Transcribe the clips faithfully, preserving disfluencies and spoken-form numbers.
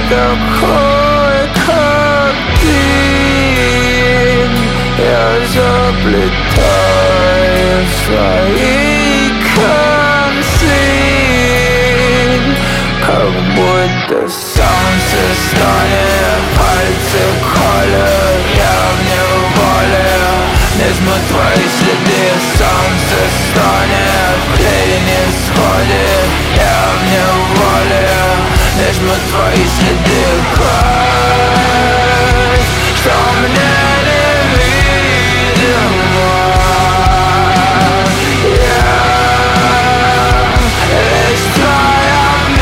такой, как ты. Я заплетаю свои концы, как будто солнце станет, пальцы колют, я в неволе. Возьму твои следы, солнце станет, клей не сходит, я в неволе. Возьму твои следы, кровь, что мне невидимо. Я лишь твоя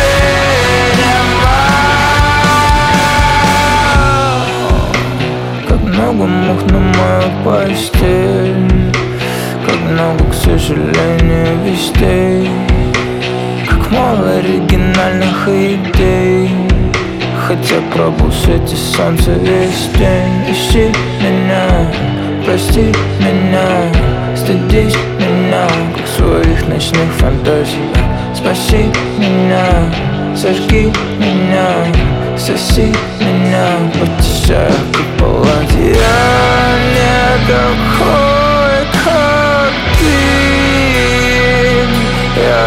видимо. Как много мух на мою постель, как много, к сожалению, вестей, как мало оригинальных идей. Хотя пробыл в свете солнца весь день. Ищи меня, прости меня, стыдись меня, как своих ночных фантазий. Спаси меня, сожги меня, соси меня, потешая купола. Я не такой, как ты. Я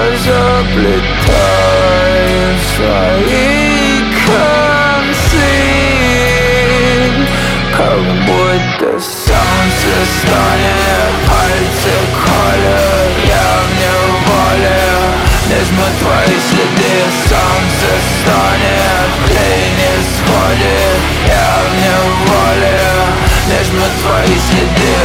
заплетаю свои концы, как будто солнце станет, пальцы колют, я в неволе. Возьму твои следы, солнце станет, клей не сходит, я в неволе. Возьму твои следы.